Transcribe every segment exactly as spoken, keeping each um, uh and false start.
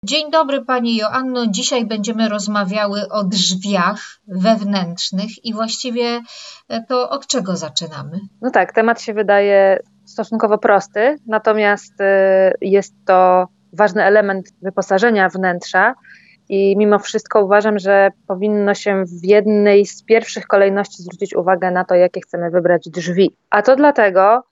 Dzień dobry Pani Joanno. Dzisiaj będziemy rozmawiały o drzwiach wewnętrznych i właściwie to od czego zaczynamy? No tak, temat się wydaje stosunkowo prosty, natomiast jest to ważny element wyposażenia wnętrza i mimo wszystko uważam, że powinno się w jednej z pierwszych kolejności zwrócić uwagę na to, jakie chcemy wybrać drzwi. A to dlatego,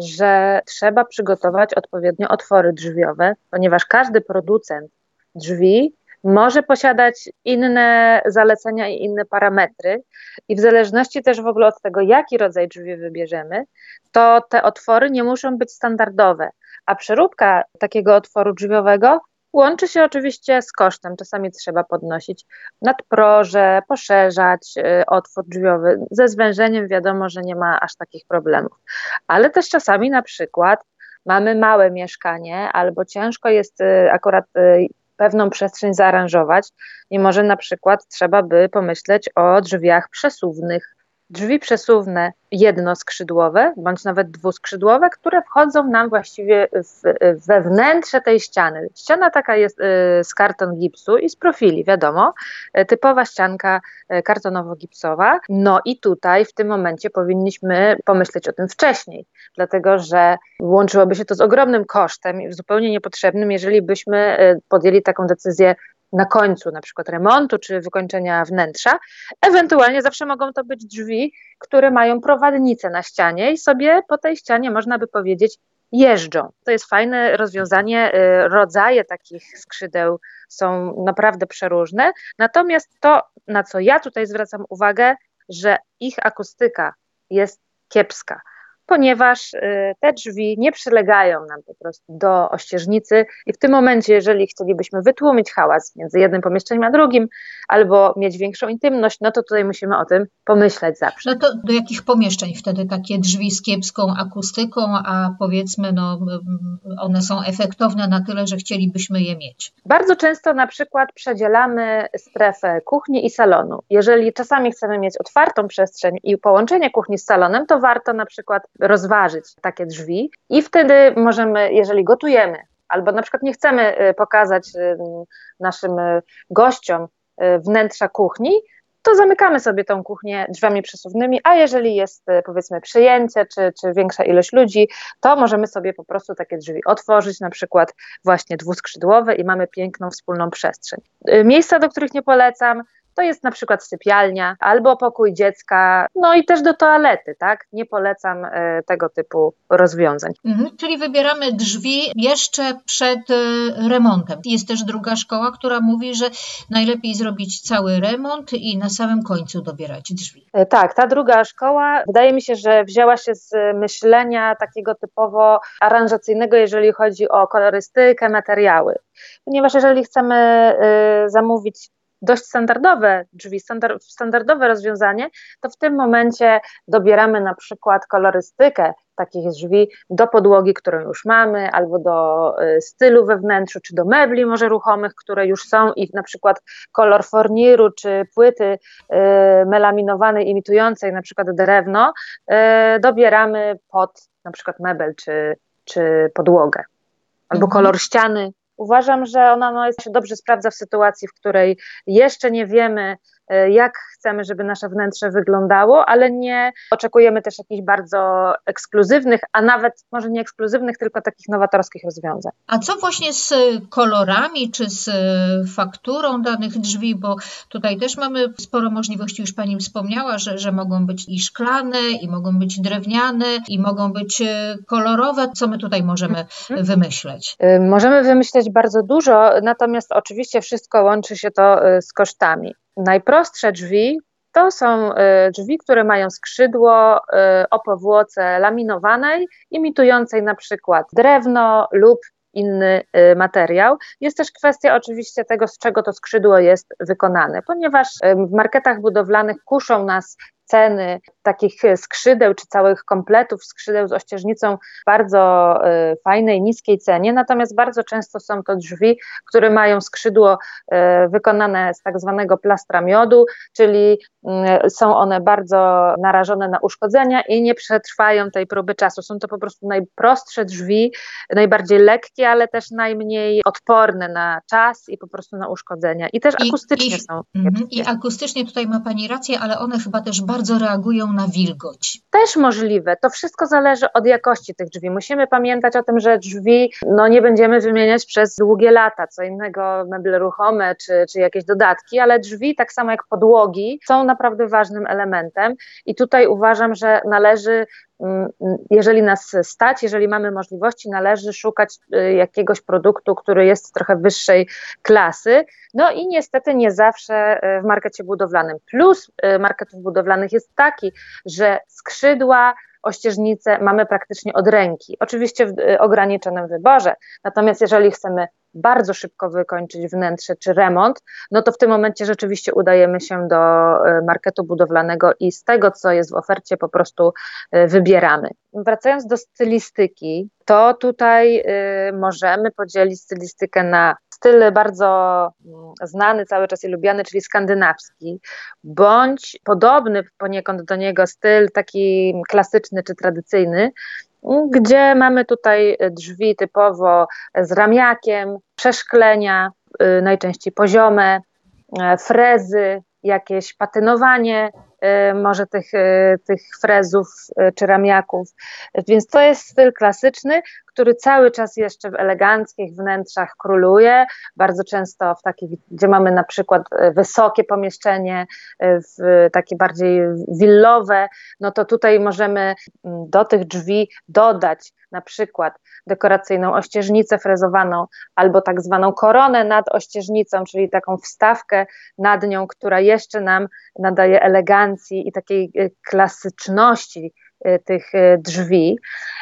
że trzeba przygotować odpowiednio otwory drzwiowe, ponieważ każdy producent drzwi może posiadać inne zalecenia i inne parametry i w zależności też w ogóle od tego, jaki rodzaj drzwi wybierzemy, to te otwory nie muszą być standardowe, a przeróbka takiego otworu drzwiowego łączy się oczywiście z kosztem. Czasami trzeba podnosić nadproże, poszerzać y, otwór drzwiowy. Ze zwężeniem wiadomo, że nie ma aż takich problemów, ale też czasami na przykład mamy małe mieszkanie albo ciężko jest y, akurat y, pewną przestrzeń zaaranżować i może na przykład trzeba by pomyśleć o drzwiach przesuwnych. Drzwi przesuwne jednoskrzydłowe, bądź nawet dwuskrzydłowe, które wchodzą nam właściwie w, we wnętrze tej ściany. Ściana taka jest y, z karton gipsu i z profili, wiadomo, y, typowa ścianka y, kartonowo-gipsowa. No i tutaj w tym momencie powinniśmy pomyśleć o tym wcześniej, dlatego że łączyłoby się to z ogromnym kosztem i zupełnie niepotrzebnym, jeżeli byśmy y, podjęli taką decyzję na końcu na przykład remontu czy wykończenia wnętrza. Ewentualnie zawsze mogą to być drzwi, które mają prowadnicę na ścianie i sobie po tej ścianie, można by powiedzieć, jeżdżą. To jest fajne rozwiązanie, rodzaje takich skrzydeł są naprawdę przeróżne, natomiast to, na co ja tutaj zwracam uwagę, że ich akustyka jest kiepska, ponieważ te drzwi nie przylegają nam po prostu do ościeżnicy i w tym momencie, jeżeli chcielibyśmy wytłumić hałas między jednym pomieszczeniem a drugim albo mieć większą intymność, no to tutaj musimy o tym pomyśleć zawsze. No to do jakich pomieszczeń wtedy takie drzwi z kiepską akustyką, a powiedzmy no one są efektowne na tyle, że chcielibyśmy je mieć? Bardzo często na przykład przedzielamy strefę kuchni i salonu. Jeżeli czasami chcemy mieć otwartą przestrzeń i połączenie kuchni z salonem, to warto na przykład rozważyć takie drzwi i wtedy możemy, jeżeli gotujemy, albo na przykład nie chcemy pokazać naszym gościom wnętrza kuchni, to zamykamy sobie tą kuchnię drzwiami przesuwnymi, a jeżeli jest powiedzmy przyjęcie czy, czy większa ilość ludzi, to możemy sobie po prostu takie drzwi otworzyć, na przykład właśnie dwuskrzydłowe i mamy piękną wspólną przestrzeń. Miejsca, do których nie polecam, to jest na przykład sypialnia albo pokój dziecka, no i też do toalety, tak? Nie polecam y, tego typu rozwiązań. Mhm, czyli wybieramy drzwi jeszcze przed y, remontem. Jest też druga szkoła, która mówi, że najlepiej zrobić cały remont i na samym końcu dobierać drzwi. Y, tak, ta druga szkoła wydaje mi się, że wzięła się z myślenia takiego typowo aranżacyjnego, jeżeli chodzi o kolorystykę, materiały. Ponieważ jeżeli chcemy y, zamówić dość standardowe drzwi, standard, standardowe rozwiązanie, to w tym momencie dobieramy na przykład kolorystykę takich drzwi do podłogi, którą już mamy, albo do y, stylu we wnętrzu, czy do mebli może ruchomych, które już są i na przykład kolor forniru, czy płyty y, melaminowanej imitującej na przykład drewno, y, dobieramy pod na przykład mebel, czy, czy podłogę, albo Mhm. kolor ściany. Uważam, że ona no, się dobrze sprawdza w sytuacji, w której jeszcze nie wiemy, jak chcemy, żeby nasze wnętrze wyglądało, ale nie oczekujemy też jakichś bardzo ekskluzywnych, a nawet może nie ekskluzywnych, tylko takich nowatorskich rozwiązań. A co właśnie z kolorami, czy z fakturą danych drzwi, bo tutaj też mamy sporo możliwości, już Pani wspomniała, że, że mogą być i szklane, i mogą być drewniane, i mogą być kolorowe. Co my tutaj możemy hmm. wymyśleć? Możemy wymyśleć bardzo dużo, natomiast oczywiście wszystko łączy się to z kosztami. Najprostsze drzwi to są drzwi, które mają skrzydło o powłoce laminowanej, imitującej na przykład drewno lub inny materiał. Jest też kwestia oczywiście tego, z czego to skrzydło jest wykonane, ponieważ w marketach budowlanych kuszą nas ceny takich skrzydeł, czy całych kompletów skrzydeł z ościeżnicą w bardzo y, fajnej, niskiej cenie, natomiast bardzo często są to drzwi, które mają skrzydło y, wykonane z tak zwanego plastra miodu, czyli y, są one bardzo narażone na uszkodzenia i nie przetrwają tej próby czasu. Są to po prostu najprostsze drzwi, najbardziej lekkie, ale też najmniej odporne na czas i po prostu na uszkodzenia. I też I, akustycznie i, są. mm, I akustycznie tutaj ma Pani rację, ale one chyba też bardzo reagują na wilgoć. Też możliwe. To wszystko zależy od jakości tych drzwi. Musimy pamiętać o tym, że drzwi no, nie będziemy wymieniać przez długie lata, co innego meble ruchome czy, czy jakieś dodatki, ale drzwi, tak samo jak podłogi, są naprawdę ważnym elementem i tutaj uważam, że należy, jeżeli nas stać, jeżeli mamy możliwości, należy szukać jakiegoś produktu, który jest trochę wyższej klasy. No i niestety nie zawsze w markecie budowlanym. Plus marketów budowlanych jest taki, że skrzydła, ościeżnice mamy praktycznie od ręki. Oczywiście w ograniczonym wyborze. Natomiast jeżeli chcemy bardzo szybko wykończyć wnętrze czy remont, no to w tym momencie rzeczywiście udajemy się do marketu budowlanego i z tego, co jest w ofercie, po prostu wybieramy. Wracając do stylistyki, to tutaj y, możemy podzielić stylistykę na styl bardzo znany cały czas i lubiany, czyli skandynawski, bądź podobny poniekąd do niego styl taki klasyczny czy tradycyjny, gdzie mamy tutaj drzwi typowo z ramiakiem, przeszklenia, y, najczęściej poziome, y, frezy, jakieś patynowanie y, może tych, y, tych frezów y, czy ramiaków, więc to jest styl klasyczny, który cały czas jeszcze w eleganckich wnętrzach króluje, bardzo często w takich, gdzie mamy na przykład wysokie pomieszczenie, w takie bardziej willowe, no to tutaj możemy do tych drzwi dodać na przykład dekoracyjną ościeżnicę frezowaną albo tak zwaną koronę nad ościeżnicą, czyli taką wstawkę nad nią, która jeszcze nam nadaje elegancji i takiej klasyczności tych drzwi,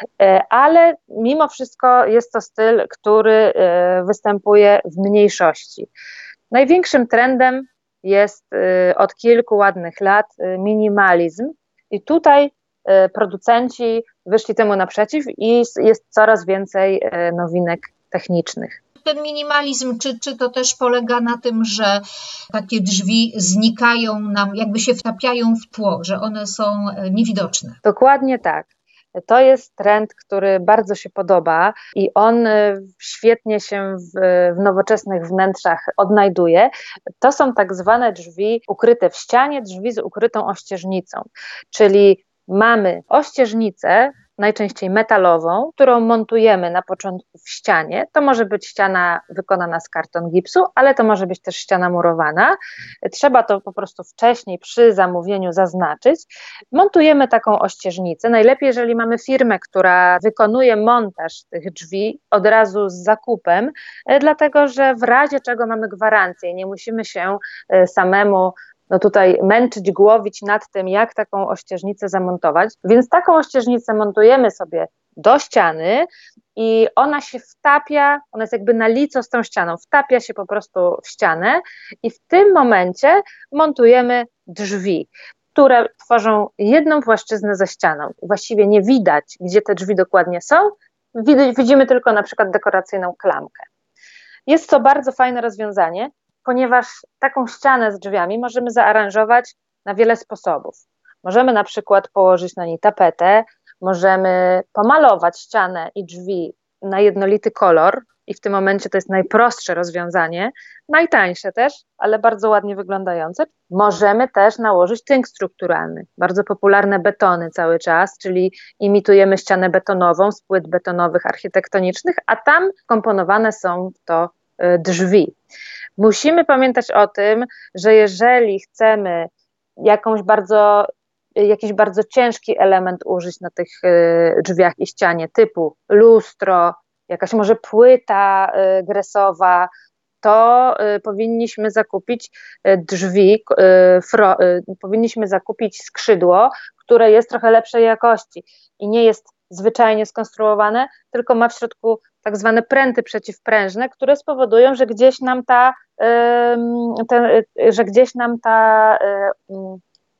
ale mimo wszystko jest to styl, który występuje w mniejszości. Największym trendem jest od kilku ładnych lat minimalizm i tutaj producenci wyszli temu naprzeciw i jest coraz więcej nowinek technicznych. Ten minimalizm, czy, czy to też polega na tym, że takie drzwi znikają nam, jakby się wtapiają w tło, że one są niewidoczne? Dokładnie tak. To jest trend, który bardzo się podoba i on świetnie się w, w nowoczesnych wnętrzach odnajduje. To są tak zwane drzwi ukryte w ścianie, drzwi z ukrytą ościeżnicą, czyli mamy ościeżnicę, najczęściej metalową, którą montujemy na początku w ścianie. To może być ściana wykonana z karton gipsu, ale to może być też ściana murowana. Trzeba to po prostu wcześniej przy zamówieniu zaznaczyć. Montujemy taką ościeżnicę. Najlepiej, jeżeli mamy firmę, która wykonuje montaż tych drzwi od razu z zakupem, dlatego że w razie czego mamy gwarancję, nie musimy się samemu no tutaj męczyć, głowić nad tym, jak taką ościeżnicę zamontować. Więc taką ościeżnicę montujemy sobie do ściany i ona się wtapia, ona jest jakby na lico z tą ścianą, wtapia się po prostu w ścianę i w tym momencie montujemy drzwi, które tworzą jedną płaszczyznę ze ścianą. Właściwie nie widać, gdzie te drzwi dokładnie są, widzimy tylko na przykład dekoracyjną klamkę. Jest to bardzo fajne rozwiązanie, ponieważ taką ścianę z drzwiami możemy zaaranżować na wiele sposobów. Możemy na przykład położyć na niej tapetę, możemy pomalować ścianę i drzwi na jednolity kolor i w tym momencie to jest najprostsze rozwiązanie, najtańsze też, ale bardzo ładnie wyglądające. Możemy też nałożyć tynk strukturalny, bardzo popularne betony cały czas, czyli imitujemy ścianę betonową z płyt betonowych architektonicznych, a tam wkomponowane są w to drzwi. Musimy pamiętać o tym, że jeżeli chcemy jakąś bardzo, jakiś bardzo ciężki element użyć na tych drzwiach i ścianie, typu lustro, jakaś może płyta gresowa, to powinniśmy zakupić drzwi, fro, powinniśmy zakupić skrzydło, które jest trochę lepszej jakości i nie jest zwyczajnie skonstruowane, tylko ma w środku tak zwane pręty przeciwprężne, które spowodują, że gdzieś nam ta, te, że gdzieś nam ta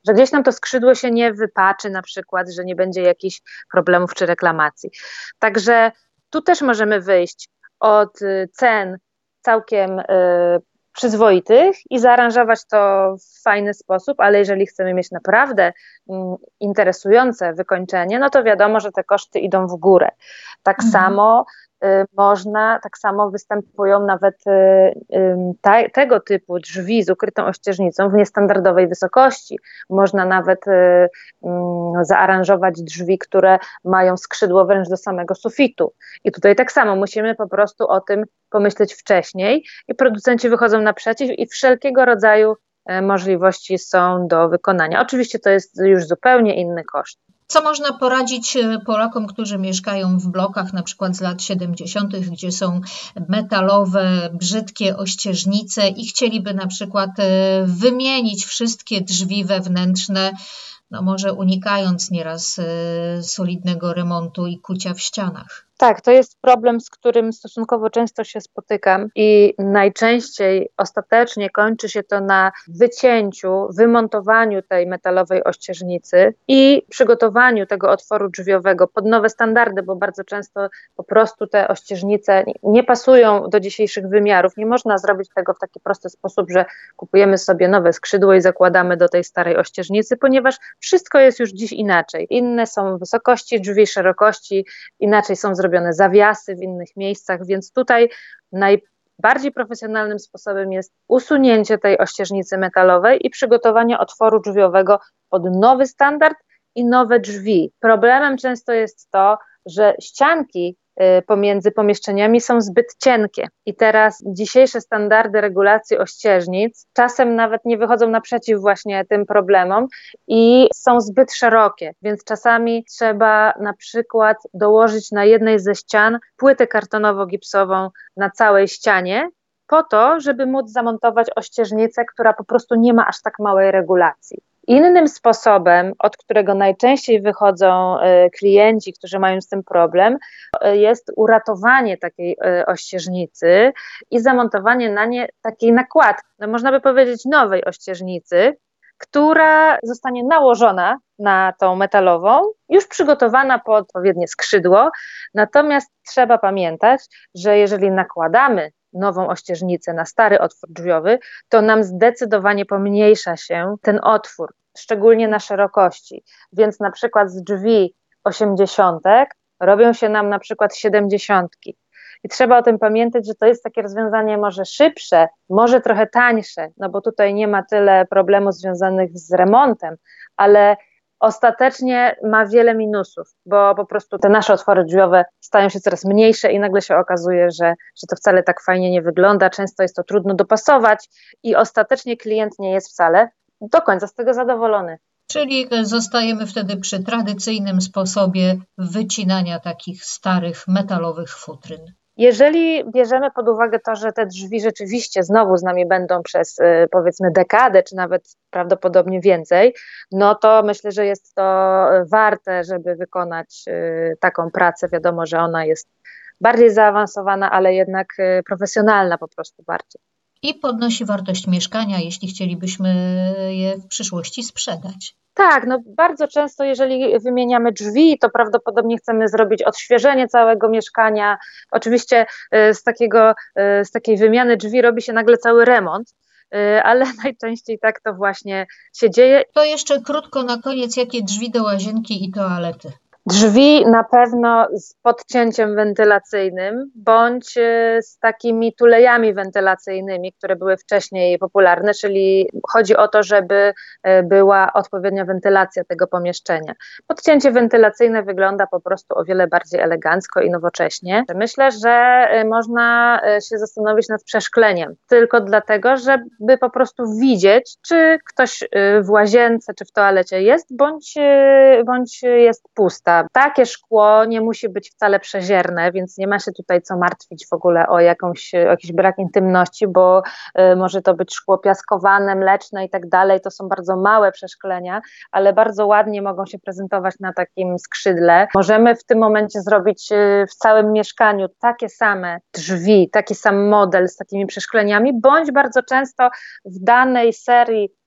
że gdzieś nam to skrzydło się nie wypaczy na przykład, że nie będzie jakichś problemów czy reklamacji. Także tu też możemy wyjść od cen całkiem y, przyzwoitych i zaaranżować to w fajny sposób, ale jeżeli chcemy mieć naprawdę y, interesujące wykończenie, no to wiadomo, że te koszty idą w górę. Tak mhm. samo y, można, tak samo występują nawet y, y, ta, tego typu drzwi z ukrytą ościeżnicą w niestandardowej wysokości. Można nawet y, y, zaaranżować drzwi, które mają skrzydło wręcz do samego sufitu. I tutaj tak samo musimy po prostu o tym pomyśleć wcześniej i producenci wychodzą naprzeciw i wszelkiego rodzaju możliwości są do wykonania. Oczywiście to jest już zupełnie inny koszt. Co można poradzić Polakom, którzy mieszkają w blokach na przykład z lat siedemdziesiątych, gdzie są metalowe, brzydkie ościeżnice i chcieliby na przykład wymienić wszystkie drzwi wewnętrzne, no może unikając nieraz solidnego remontu i kucia w ścianach? Tak, to jest problem, z którym stosunkowo często się spotykam i najczęściej ostatecznie kończy się to na wycięciu, wymontowaniu tej metalowej ościeżnicy i przygotowaniu tego otworu drzwiowego pod nowe standardy, bo bardzo często po prostu te ościeżnice nie pasują do dzisiejszych wymiarów. Nie można zrobić tego w taki prosty sposób, że kupujemy sobie nowe skrzydło i zakładamy do tej starej ościeżnicy, ponieważ wszystko jest już dziś inaczej. Inne są wysokości drzwi, szerokości, inaczej są zrobione zawiasy w innych miejscach, więc tutaj najbardziej profesjonalnym sposobem jest usunięcie tej ościeżnicy metalowej i przygotowanie otworu drzwiowego pod nowy standard i nowe drzwi. Problemem często jest to, że ścianki pomiędzy pomieszczeniami są zbyt cienkie i teraz dzisiejsze standardy regulacji ościeżnic czasem nawet nie wychodzą naprzeciw właśnie tym problemom i są zbyt szerokie, więc czasami trzeba na przykład dołożyć na jednej ze ścian płytę kartonowo-gipsową na całej ścianie po to, żeby móc zamontować ościeżnicę, która po prostu nie ma aż tak małej regulacji. Innym sposobem, od którego najczęściej wychodzą klienci, którzy mają z tym problem, jest uratowanie takiej ościeżnicy i zamontowanie na nie takiej nakładki, no można by powiedzieć nowej ościeżnicy, która zostanie nałożona na tą metalową, już przygotowana pod odpowiednie skrzydło, natomiast trzeba pamiętać, że jeżeli nakładamy nową ościeżnicę na stary otwór drzwiowy, to nam zdecydowanie pomniejsza się ten otwór, szczególnie na szerokości, więc na przykład z drzwi osiemdziesiątek robią się nam na przykład siedemdziesiątki. I trzeba o tym pamiętać, że to jest takie rozwiązanie może szybsze, może trochę tańsze, no bo tutaj nie ma tyle problemów związanych z remontem, ale ostatecznie ma wiele minusów, bo po prostu te nasze otwory drzwiowe stają się coraz mniejsze i nagle się okazuje, że, że to wcale tak fajnie nie wygląda, często jest to trudno dopasować i ostatecznie klient nie jest wcale do końca z tego zadowolony. Czyli zostajemy wtedy przy tradycyjnym sposobie wycinania takich starych metalowych futryn. Jeżeli bierzemy pod uwagę to, że te drzwi rzeczywiście znowu z nami będą przez powiedzmy dekadę, czy nawet prawdopodobnie więcej, no to myślę, że jest to warte, żeby wykonać taką pracę. Wiadomo, że ona jest bardziej zaawansowana, ale jednak profesjonalna po prostu bardziej. I podnosi wartość mieszkania, jeśli chcielibyśmy je w przyszłości sprzedać. Tak, no bardzo często jeżeli wymieniamy drzwi, to prawdopodobnie chcemy zrobić odświeżenie całego mieszkania. Oczywiście z, takiego, z takiej wymiany drzwi robi się nagle cały remont, ale najczęściej tak to właśnie się dzieje. To jeszcze krótko na koniec, jakie drzwi do łazienki i toalety? Drzwi na pewno z podcięciem wentylacyjnym bądź z takimi tulejami wentylacyjnymi, które były wcześniej popularne, czyli chodzi o to, żeby była odpowiednia wentylacja tego pomieszczenia. Podcięcie wentylacyjne wygląda po prostu o wiele bardziej elegancko i nowocześnie. Myślę, że można się zastanowić nad przeszkleniem, tylko dlatego, żeby po prostu widzieć, czy ktoś w łazience czy w toalecie jest, bądź, bądź jest pusta. Takie szkło nie musi być wcale przezierne, więc nie ma się tutaj co martwić w ogóle o, jakąś, o jakiś brak intymności, bo y, może to być szkło piaskowane, mleczne i tak dalej. To są bardzo małe przeszklenia, ale bardzo ładnie mogą się prezentować na takim skrzydle. Możemy w tym momencie zrobić y, w całym mieszkaniu takie same drzwi, taki sam model z takimi przeszkleniami, bądź bardzo często w danej serii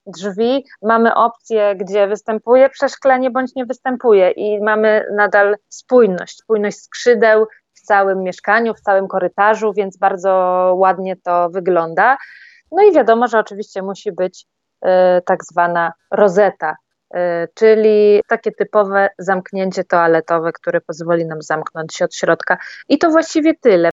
drzwi mamy opcję, gdzie występuje przeszklenie bądź nie występuje i mamy nadal spójność, spójność skrzydeł w całym mieszkaniu, w całym korytarzu, więc bardzo ładnie to wygląda. No i wiadomo, że oczywiście musi być y, tak zwana rozeta, y, czyli takie typowe zamknięcie toaletowe, które pozwoli nam zamknąć się od środka. I to właściwie tyle.